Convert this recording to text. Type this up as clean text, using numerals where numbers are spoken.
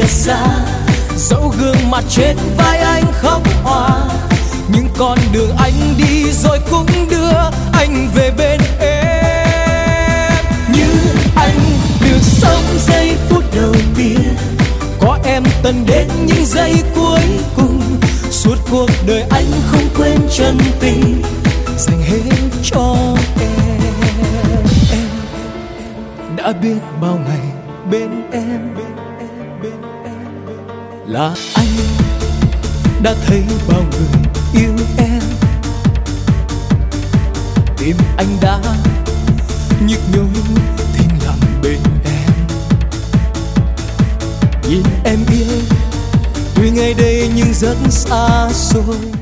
xa. Dẫu gương mặt trên vai anh khóc hoa, nhưng con đường anh đi rồi cũng đưa anh về bên em. Như anh được sống giây phút đầu tiên, có em tận đến những giây cuối cùng. Suốt cuộc đời anh không quên chân tình dành hết cho em. Em đã biết bao ngày bên em, là anh đã thấy bao người yêu em. Tim anh đã nhức nhối thinh lặng bên em. Nhìn em yêu tuy ngày đây nhưng rất xa xôi.